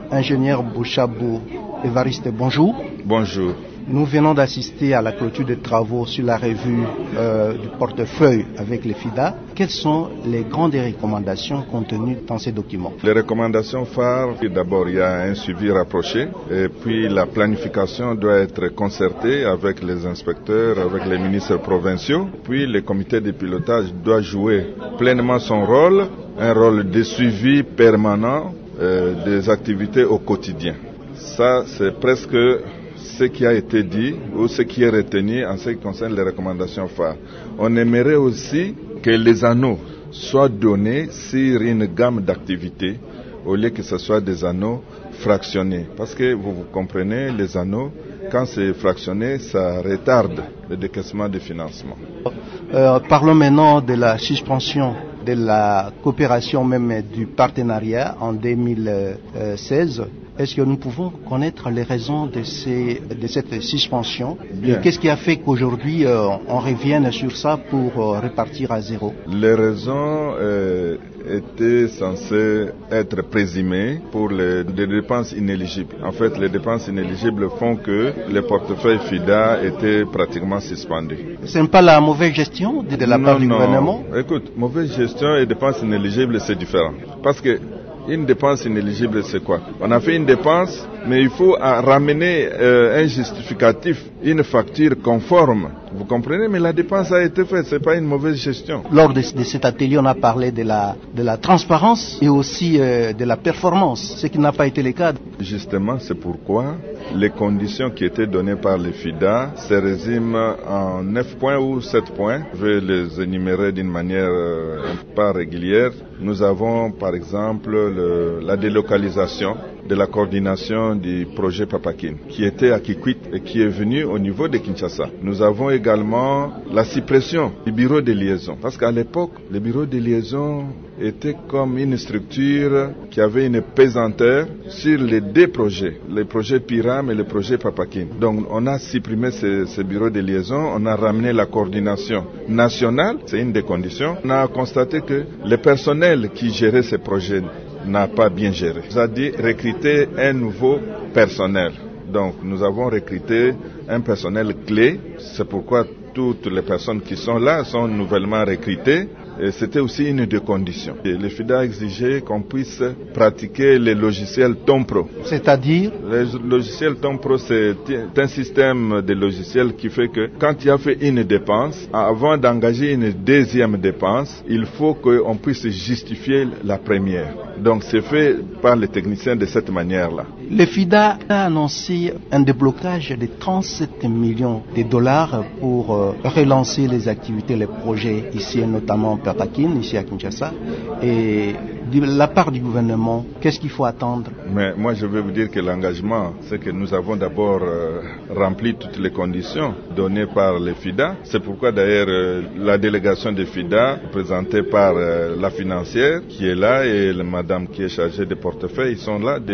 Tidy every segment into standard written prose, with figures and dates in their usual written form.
Ingénieur Bouchabou Évariste, bonjour. Bonjour. Nous venons d'assister à la clôture des travaux sur la revue du portefeuille avec les FIDA. Quelles sont les grandes recommandations contenues dans ces documents? Les recommandations phares, d'abord il y a un suivi rapproché et puis la planification doit être concertée avec les inspecteurs, avec les ministres provinciaux. Puis le comité de pilotage doit jouer pleinement son rôle, un rôle de suivi permanent des activités au quotidien. Ça, c'est presque ce qui a été dit ou ce qui est retenu en ce qui concerne les recommandations phares. On aimerait aussi que les anneaux soient donnés sur une gamme d'activités au lieu que ce soit des anneaux fractionnés. Parce que vous comprenez, les anneaux, quand c'est fractionné, ça retarde le décaissement des financements. Parlons maintenant de la suspension de la coopération, même du partenariat en 2016. Est-ce que nous pouvons connaître les raisons de cette suspension? Bien. Qu'est-ce qui a fait qu'aujourd'hui on revienne sur ça pour repartir à zéro? Les raisons étaient censées être présumées pour les dépenses inéligibles. En fait, les dépenses inéligibles font que le portefeuille FIDA était pratiquement suspendu. Ce n'est pas la mauvaise gestion de la part du gouvernement? Écoute, mauvaise gestion et dépenses inéligibles, c'est différent. Parce que une dépense inéligible, c'est quoi? On a fait une dépense, mais il faut ramener un justificatif, une facture conforme. Vous comprenez? Mais la dépense a été faite, c'est pas une mauvaise gestion. Lors de cet atelier, on a parlé de la transparence et aussi de la performance, ce qui n'a pas été le cas. Justement, c'est pourquoi les conditions qui étaient données par les FIDA se résument en 9 points ou 7 points. Je vais les énumérer d'une manière pas régulière. Nous avons par exemple la délocalisation de la coordination du projet Papakin qui était à Kikwit et qui est venu au niveau de Kinshasa. Nous avons également la suppression du bureau de liaison parce qu'à l'époque, le bureau de liaison était comme une structure qui avait une pesanteur sur les deux projets, le projet Piram et le projet Papakin. Donc on a supprimé ce bureau de liaison, on a ramené la coordination nationale, c'est une des conditions. On a constaté que le personnel qui gérait ces projets n'a pas bien géré. C'est-à-dire recruter un nouveau personnel. Donc nous avons recruté un personnel clé, c'est pourquoi toutes les personnes qui sont là sont nouvellement recrutées. Et c'était aussi une des conditions. Et le FIDA exigeait qu'on puisse pratiquer les logiciels Tompro. C'est-à-dire? Le logiciel Tompro, c'est un système de logiciels qui fait que quand il a fait une dépense, avant d'engager une deuxième dépense, il faut qu'on puisse justifier la première. Donc c'est fait par les techniciens de cette manière-là. Le FIDA a annoncé un déblocage de 37 millions de dollars pour relancer les activités, les projets ici, notamment Papakin, ici à Kinshasa. Et de la part du gouvernement, qu'est-ce qu'il faut attendre? Mais moi, je vais vous dire que l'engagement, c'est que nous avons d'abord rempli toutes les conditions données par les FIDA. C'est pourquoi d'ailleurs la délégation des FIDA, présentée par la financière qui est là et la madame qui est chargée des portefeuilles, ils sont là,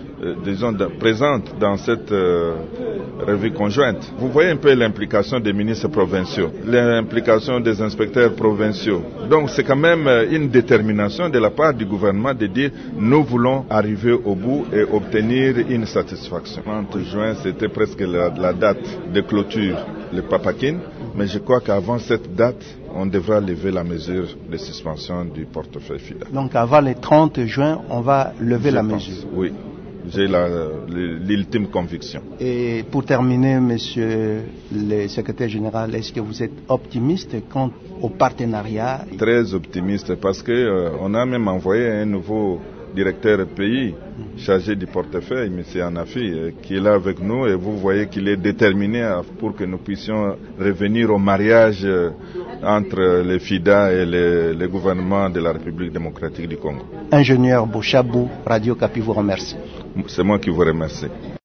présentes dans cette revue conjointe. Vous voyez un peu l'implication des ministres provinciaux, l'implication des inspecteurs provinciaux. Donc c'est quand même une détermination de la part du gouvernement de dire nous voulons arriver au bout et obtenir une satisfaction. Le 30 juin, c'était presque la date de clôture, le Papakin, mais je crois qu'avant cette date, on devra lever la mesure de suspension du portefeuille FIDA. Donc avant le 30 juin, on va lever la mesure? Oui. J'ai l'ultime conviction. Et pour terminer, monsieur le secrétaire général, est-ce que vous êtes optimiste quant au partenariat? Très optimiste parce que on a même envoyé un nouveau directeur pays chargé du portefeuille, M. Anafi, qui est là avec nous et vous voyez qu'il est déterminé pour que nous puissions revenir au mariage entre les FIDA et le gouvernement de la République démocratique du Congo. Ingénieur Bouchabou, Radio Kapi vous remercie. C'est moi qui vous remercie.